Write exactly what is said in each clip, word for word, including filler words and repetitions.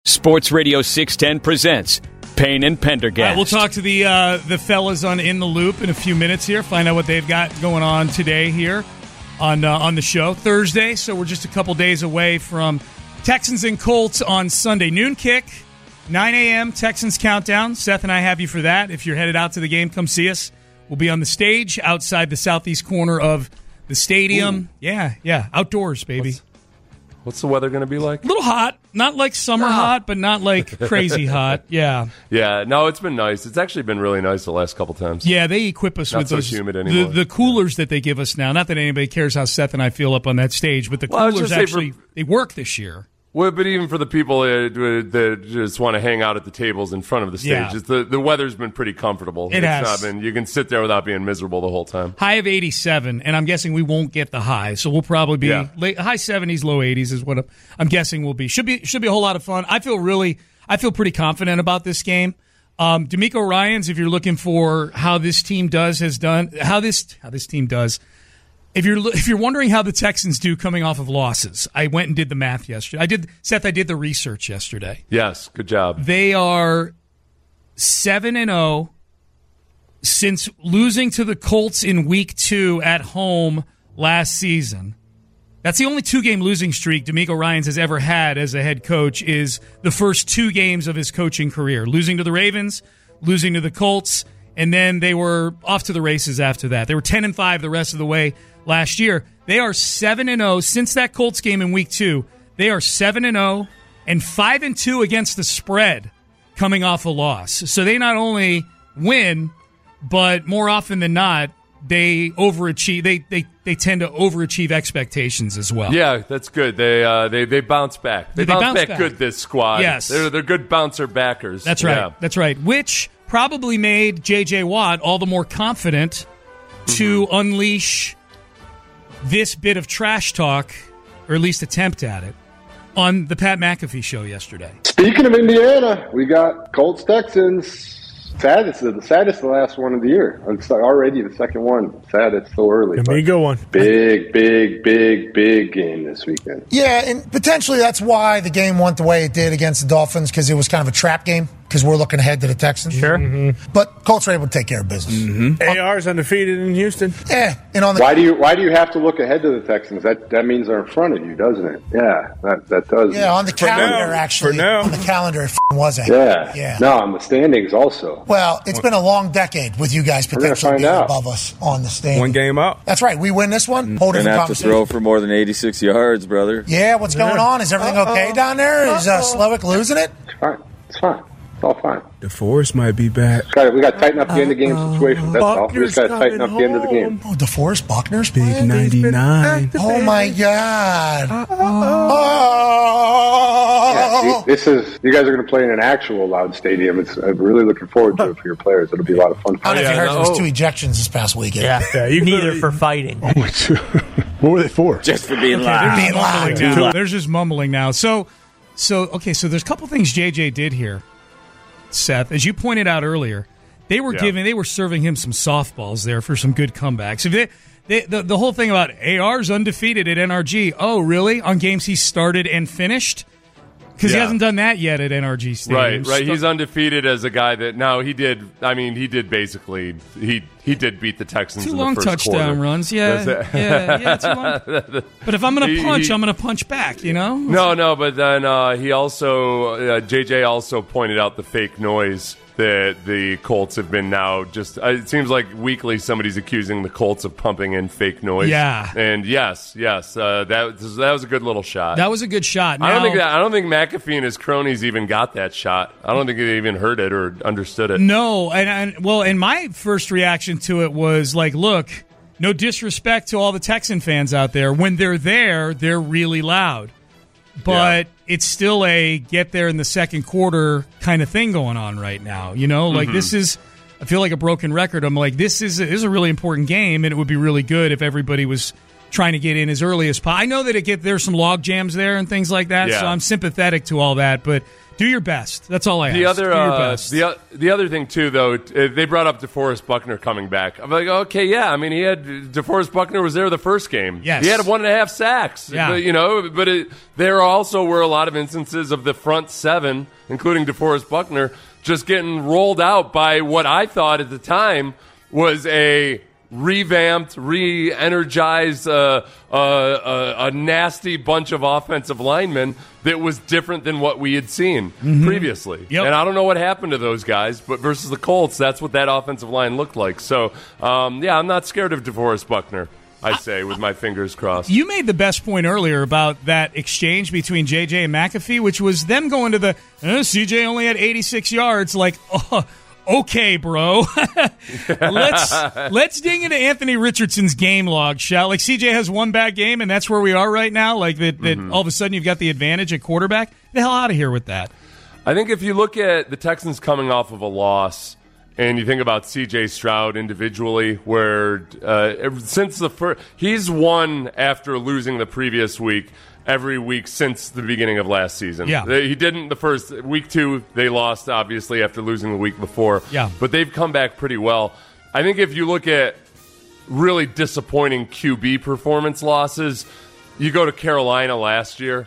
Sports Radio six ten presents Payne and Pendergast. All right, we'll talk to the uh, the fellas on In the Loop in a few minutes here, find out what they've got going on today here on uh, on the show. Thursday, so we're just a couple days away from Texans and Colts on Sunday. Noon kick, nine a.m. Texans Countdown. Seth and I have you for that. If you're headed out to the game, come see us. We'll be on the stage outside the southeast corner of the stadium. Ooh. Yeah, yeah, outdoors, baby. What's, what's the weather going to be like? A little hot. Not like summer no. hot, but not like crazy hot. Yeah. Yeah, no, it's been nice. It's actually been really nice the last couple times. Yeah, they equip us not with so those humid anymore. The, the coolers that they give us now. Not that anybody cares how Seth and I feel up on that stage, but the well, coolers actually, for, they work this year. Well, but even for the people that, that just want to hang out at the tables in front of the stage, yeah. it's the, the weather's been pretty comfortable. It it's has. Not been, you can sit there without being miserable the whole time. High of eighty-seven, and I'm guessing we won't get the high, so we'll probably be yeah. late, high seventies, low eighties is what I'm, I'm guessing we'll be. Should be should be a whole lot of fun. I feel really, I feel pretty confident about this game. Um, D'Amico Ryans, if you're looking for how this team does, has done how this how this team does. If you're if you're wondering how the Texans do coming off of losses, I went and did the math yesterday. I did, Seth. I did the research yesterday. Yes, good job. They are seven and zero since losing to the Colts in Week Two at home last season. That's the only two-game losing streak D'Amico Ryans has ever had as a head coach. Is the first two games of his coaching career, losing to the Ravens, losing to the Colts, and then they were off to the races after that. They were ten and five the rest of the way last year. They are seven and zero since that Colts game in Week Two. They are seven and zero and five and two against the spread, coming off a loss. So they not only win, but more often than not, they overachieve. They they they tend to overachieve expectations as well. Yeah, that's good. They uh, they they bounce back. They, they bounce, bounce back, back good. This squad. Yes, they're they're good bouncer backers. That's right. Yeah. That's right. Which probably made J J Watt all the more confident to mm-hmm. unleash this bit of trash talk, or at least attempt at it, on the Pat McAfee show yesterday. Speaking of Indiana, we got Colts Texans. Saddest, the saddest, the last one of the year. It's already the second one. Sad it's so early. Let me go one. Big, big, big, big game this weekend. Yeah, and potentially that's why the game went the way it did against the Dolphins, because it was kind of a trap game, because we're looking ahead to the Texans. Sure. Mm-hmm. But Colts are able to take care of business. Mm-hmm. A R is undefeated in Houston. Yeah. And on the why do you why do you have to look ahead to the Texans? That that means they're in front of you, doesn't it? Yeah, that that does. Yeah, on the For calendar, now. actually. For now. On the calendar, it wasn't. Yeah. Yeah. No, on the standings also. Well, it's been a long decade with you guys potentially being out. above us on the standings. One game up. That's right. We win this one. Whole different Gonna have to conversation. throw for more than eighty-six yards, brother. Yeah, what's going Yeah. on? Is everything Uh-oh. okay down there? Is uh, Slowick losing it? It's fine. It's fine. It's all fine. DeForest might be back. Got we got to tighten up the end of game situation. That's all. We Buckner's just got to tighten up coming the end of the game. Oh, DeForest Buckner's Big playing? ninety-nine. Oh, my God. Yeah, Oh. see, this is you guys are going to play in an actual loud stadium. It's I'm really looking forward to it for your players. It'll be a lot of fun. I don't know if yeah, you heard no. there was two ejections this past weekend. Yeah, Yeah, you neither could- for fighting. What were they for? Just for being Okay, loud. they're Being just mumbling loud. now. They're just mumbling now. So, so okay. So there's a couple things J J did here, Seth. As you pointed out earlier, they were Yeah. giving, they were serving him some softballs there for some good comebacks. If they, they, the the whole thing about A R's undefeated at N R G. Oh, really? On games he started and finished. Because he Yeah. hasn't done that yet at N R G Stadium. Right, right. He's undefeated as a guy that now he did. I mean, he did basically. He he did beat the Texans. Two in long the first touchdown quarter. runs. Yeah, That's it. yeah, yeah. Too long. But if I'm going He- to punch, he- I'm going to punch back. You know. No, no. But then uh, he also uh, J J also pointed out the fake noise that the Colts have been now just. Uh, it seems like weekly somebody's accusing the Colts of pumping in fake noise. Yeah. And yes, yes, uh, that was, that was a good little shot. That was a good shot. I don't Now- think that. I don't think McAfee and his cronies even got that shot. I don't think they even heard it or understood it. No, and, and well, and my first reaction to it was like, look, no disrespect to all the Texan fans out there. When they're there, they're really loud. But Yeah. it's still a get there in the second quarter kind of thing going on right now. You know, like Mhm. this is, I feel like a broken record. I'm like, this is, this is a really important game, and it would be really good if everybody was trying to get in as early as possible. I know that it get there's some log jams there and things like that, Yeah. so I'm sympathetic to all that, but do your best. That's all I ask. The other, do your uh, best. the o- the other thing too, though, uh, they brought up DeForest Buckner coming back. I'm like, okay, yeah. I mean, he had DeForest Buckner was there the first game. Yes. He had one and a half sacks. Yeah. But, you know, but it, there also were a lot of instances of the front seven, including DeForest Buckner, just getting rolled out by what I thought at the time was a revamped, re-energized, uh, uh, uh, a nasty bunch of offensive linemen that was different than what we had seen Mm-hmm. previously. Yep. And I don't know what happened to those guys, but versus the Colts, that's what that offensive line looked like. So, um, yeah, I'm not scared of DeForest Buckner, I say, with my fingers crossed. You made the best point earlier about that exchange between J J and McAfee, which was them going to the uh, C J only had eighty-six yards. Like, oh, okay, bro. let's let's dig into Anthony Richardson's game log, shall? Like C J has one bad game, and that's where we are right now. Like that, that Mm-hmm. all of a sudden you've got the advantage at quarterback. Get the hell out of here with that. I think if you look at the Texans coming off of a loss, and you think about C J Stroud individually, where uh, since the first, he's won after losing the previous week every week since the beginning of last season. Yeah. They- he didn't the first week two. They lost obviously after losing the week before. Yeah. But they've come back pretty well. I think if you look at really disappointing Q B performance losses, you go to Carolina last year,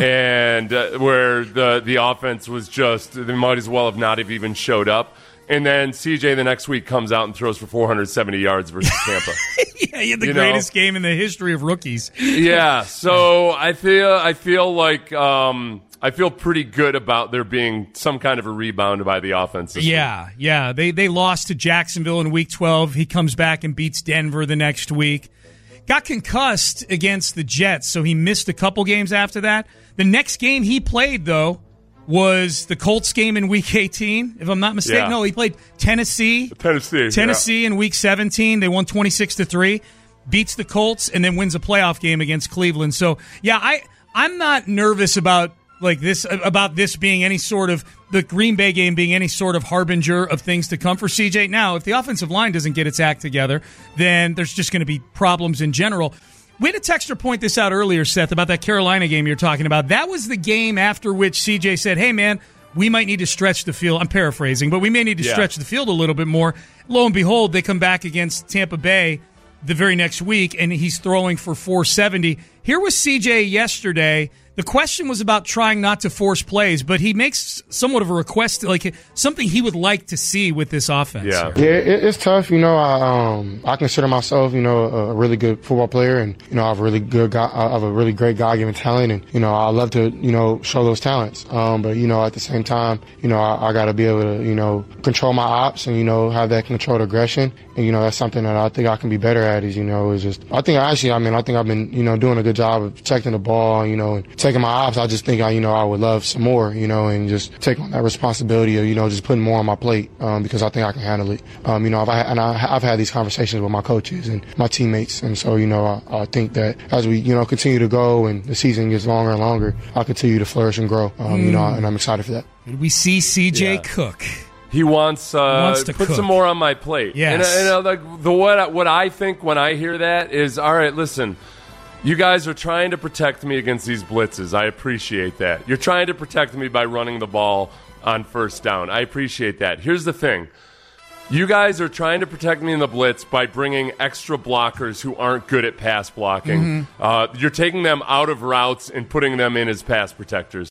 and uh, where the the offense was just they might as well have not have even showed up. And then C J the next week comes out and throws for four hundred seventy yards versus Tampa. Yeah, he had the You know? greatest game in the history of rookies. Yeah, so I feel I feel like um, I feel pretty good about there being some kind of a rebound by the offense. this week. Yeah, yeah. They they lost to Jacksonville in week twelve. He comes back and beats Denver the next week. Got concussed against the Jets, so he missed a couple games after that. The next game he played, though, was the Colts game in week eighteen, if I'm not mistaken. Yeah. No, he played Tennessee. Tennessee, Tennessee in week seventeen. They won twenty-six to three. Beats the Colts and then wins a playoff game against Cleveland. So, yeah, I I'm not nervous about like this about this being any sort of the Green Bay game being any sort of harbinger of things to come for C J. Now, if the offensive line doesn't get its act together, then there's just going to be problems in general. We had a texter point this out earlier, Seth, about that Carolina game you're talking about. That was the game after which C J said, hey, man, we might need to stretch the field. I'm paraphrasing, but we may need to Yeah. stretch the field a little bit more. Lo and behold, they come back against Tampa Bay the very next week, and he's throwing for four seventy. Here was C J yesterday. The question was about trying not to force plays, but he makes somewhat of a request, like something he would like to see with this offense. Yeah. Yeah, it, it's tough. You know, I um I consider myself, you know, a really good football player, and you know, I have a really good guy, I have a really great God-given talent, and you know, I love to, you know, show those talents. Um, but you know, at the same time, you know, I, I got to be able to, you know, control my ops and you know have that controlled aggression, and you know, that's something that I think I can be better at. Is you know, is just I think actually, I mean, I think I've been, you know, doing a good job of protecting the ball, you know, and taking my ops. I just think I, you know, I would love some more, you know, and just take on that responsibility of, you know, just putting more on my plate um, because I think I can handle it. Um, you know, I've, and I, I've had these conversations with my coaches and my teammates, and so, you know, I, I think that as we, you know, continue to go and the season gets longer and longer, I'll continue to flourish and grow, um, mm. you know, and I'm excited for that. Did we see C J Yeah. cook? He wants, uh, He wants to put cook. some more on my plate. Yes. And, and uh, like the what what I think when I hear that is, all right, listen, you guys are trying to protect me against these blitzes. I appreciate that. You're trying to protect me by running the ball on first down. I appreciate that. Here's the thing. You guys are trying to protect me in the blitz by bringing extra blockers who aren't good at pass blocking. Mm-hmm. Uh, you're taking them out of routes and putting them in as pass protectors.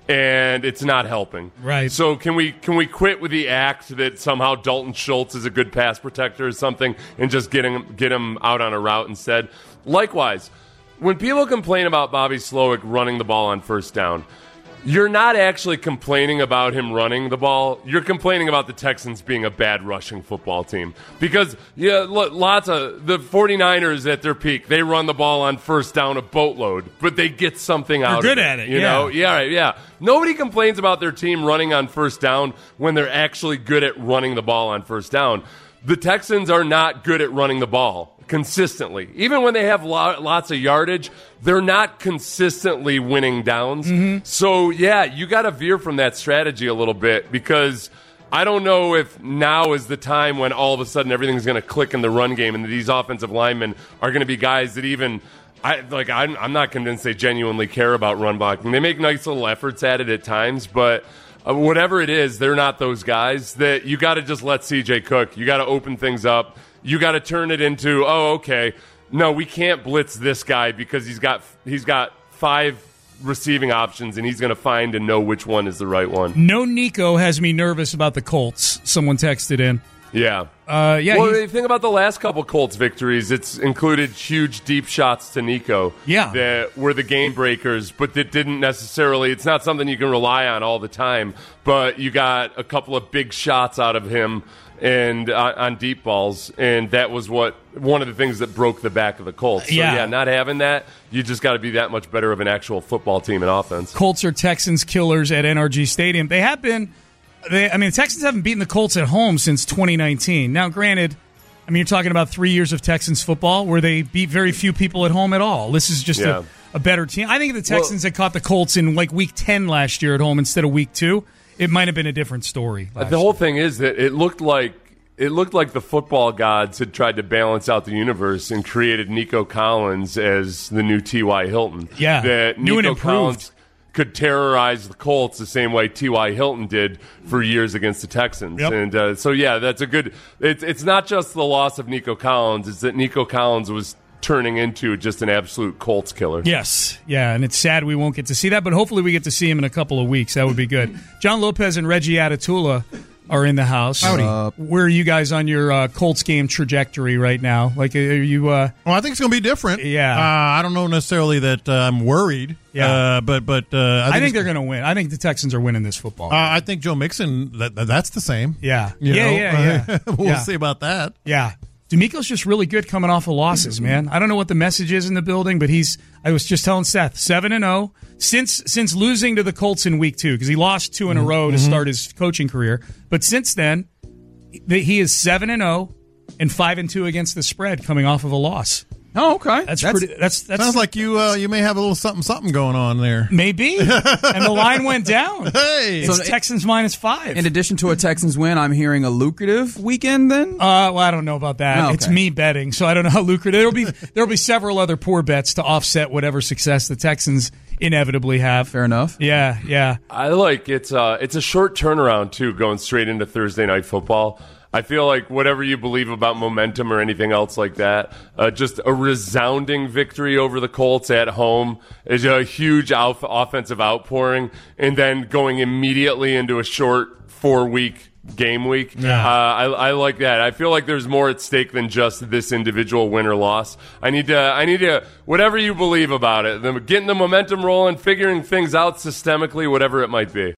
And it's not helping. Right. So can we can we quit with the act that somehow Dalton Schultz is a good pass protector or something, and just get him get him out on a route instead? Likewise, when people complain about Bobby Slowick running the ball on first down, you're not actually complaining about him running the ball. You're complaining about the Texans being a bad rushing football team. Because, yeah, look, lots of the 49ers at their peak, they run the ball on first down a boatload, but they get something out of it. They're good at it, You yeah. know? Yeah, right, yeah. Nobody complains about their team running on first down when they're actually good at running the ball on first down. The Texans are not good at running the ball consistently. Even when they have lo- lots of yardage, they're not consistently winning downs. Mm-hmm. So, yeah, you got to veer from that strategy a little bit because I don't know if now is the time when all of a sudden everything's going to click in the run game and these offensive linemen are going to be guys that even I like. I'm, I'm not convinced they genuinely care about run blocking. They make nice little efforts at it at times, but uh, whatever it is, they're not those guys that you got to just let C J cook. You got to open things up. You got to turn it into, oh, okay, no, we can't blitz this guy because he's got he's got five receiving options, and he's going to find and know which one is the right one. No Nico has me nervous about the Colts. Someone texted in. Yeah. Uh, yeah. Well, the thing about the last couple Colts victories, it's included huge deep shots to Nico. Yeah. That were the game breakers, but that didn't necessarily, it's not something you can rely on all the time, but you got a couple of big shots out of him and uh, on deep balls, and that was what one of the things that broke the back of the Colts. So, yeah. yeah, not having that, you just got to be that much better of an actual football team and offense. Colts are Texans killers at N R G Stadium. They have been, they, I mean, the Texans haven't beaten the Colts at home since twenty nineteen. Now, granted, I mean, you're talking about three years of Texans football where they beat very few people at home at all. This is just Yeah. a, a better team. I think if the Texans well, had caught the Colts in like week ten last year at home instead of week two, it might have been a different story. The whole thing is that it looked like it looked like the football gods had tried to balance out the universe and created Nico Collins as the new T Y. Hilton. Yeah, that new Nico and improved. Collins could terrorize the Colts the same way T Y. Hilton did for years against the Texans. Yep. And uh, so, yeah, that's a good it, – it's not just the loss of Nico Collins. It's that Nico Collins was turning into just an absolute Colts killer. Yes, yeah, and it's sad we won't get to see that, but hopefully we get to see him in a couple of weeks. That would be good. John Lopez and Reggie Atatula are in the house. Howdy. Uh, where are you guys on your uh, Colts game trajectory right now? Like, are you? Uh, well, I think it's going to be different. Yeah. Uh, I don't know necessarily that uh, I'm worried. Yeah. Uh, but but uh, I think, I think they're going to win. I think the Texans are winning this football. Uh, I think Joe Mixon. That, that's the same. Yeah. You yeah, know? yeah. Yeah. we'll yeah. see about that. Yeah. D'Amico's just really good coming off of losses, man. I don't know what the message is in the building, but he's. I was just telling Seth, seven and zero since since losing to the Colts in week two because he lost two in a row to Mm-hmm. start his coaching career. But since then, he is seven and zero and five and two against the spread, coming off of a loss. Oh, okay. That's, that's pretty. That's, that's sounds like you uh, you may have a little something something going on there. Maybe, and the line went down. Hey, it's so Texans minus five. In addition to a Texans win, I'm hearing a lucrative weekend. Then, uh, well, I don't know about that. Oh, okay. It's me betting, so I don't know how lucrative. There'll be there'll be several other poor bets to offset whatever success the Texans inevitably have. Fair enough. Yeah, yeah. I like it's uh it's a short turnaround too, going straight into Thursday night football. I feel like whatever you believe about momentum or anything else like that, uh, just a resounding victory over the Colts at home is a huge off- offensive outpouring, and then going immediately into a short four-week game week. Yeah. Uh, I, I like that. I feel like there's more at stake than just this individual win or loss. I need to, I need to, whatever you believe about it, then getting the momentum rolling, figuring things out systemically, whatever it might be.